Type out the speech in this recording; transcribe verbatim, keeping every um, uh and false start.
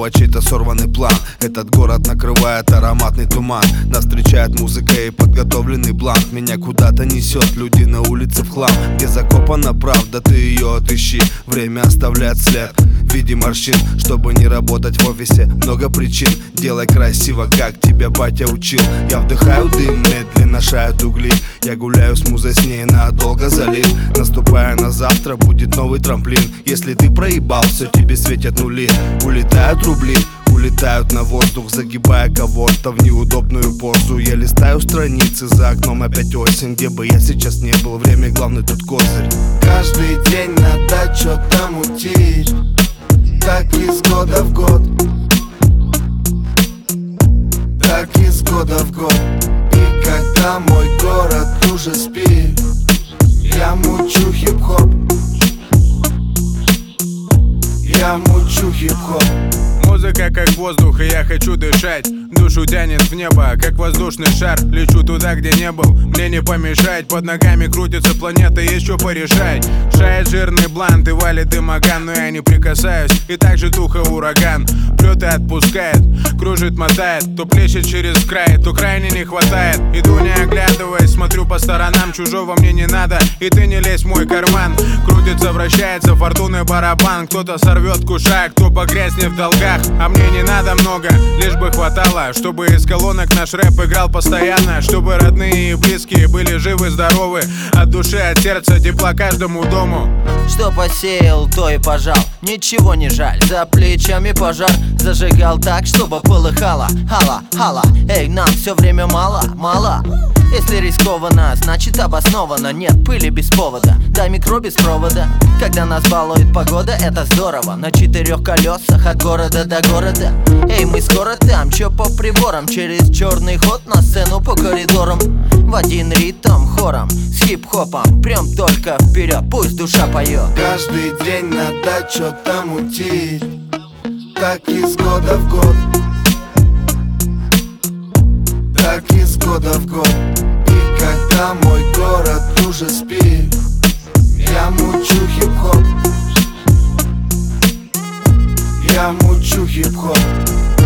снова чей-то сорванный план. Этот город накрывает ароматный туман. Нас встречает музыка и подготовленный бланк. Меня куда-то несет, люди на улице в хлам. Где закопана правда, ты ее отыщи. Время оставляет след в виде морщин. Чтобы не работать в офисе, много причин. Делай красиво, как тебя батя учил. Я вдыхаю дым, медленно шают угли. Я гуляю с музой, с ней надолго залив. Наступая на завтра, будет новый трамплин. Если ты проебал, все тебе светят нули. Улетают рубли, улетают на воздух, загибая кого-то в неудобную позу. Я листаю страницы, за окном опять осень. Где бы я сейчас не был, время главный тут козырь. Каждый день надо что-то мутить, так из года в год, так из года в год. И когда мой город уже спит, я мучу хип-хоп, я мучу хип-хоп. Музыка как воздух, и я хочу дышать. Душу тянет в небо, как воздушный шар. Лечу туда, где не был, мне не помешать. Под ногами крутится планета, есть что порешать. Шает жирный блант и валит дымоган, но я не прикасаюсь, и так же тухо ураган. Прет и отпускает, кружит, мотает. То плещет через край, то крайне не хватает. Иду не оглядываясь, смотрю по сторонам. Чужого мне не надо, и ты не лезь в мой карман. Крутится, вращается фортуны барабан. Кто-то сорвет кушак, кто погрязнет в долгах. А мне не надо много, лишь бы хватало, чтобы из колонок наш рэп играл постоянно. Чтобы родные и близкие были живы-здоровы. От души, от сердца тепла каждому дому. Что посеял, то и пожал, ничего не жаль. За плечами пожар, зажигал так, чтобы полыхало. Хала, хала, эй, нам все время мало, мало. Если рискованно, значит обоснованно. Нет пыли без повода, дай микро без провода. Когда нас балует погода, это здорово. На четырех колесах от города до города. Эй, мы скоро там, чё по приборам. Через черный ход на сцену по коридорам. В один ритм хором, с хип-хопом. Прям только вперед, пусть душа поет. Каждый день надо что-то мутить, так из года в год, так из года в год. И когда мой город уже спит, я мучу хип-хоп, я мучу хип-хоп.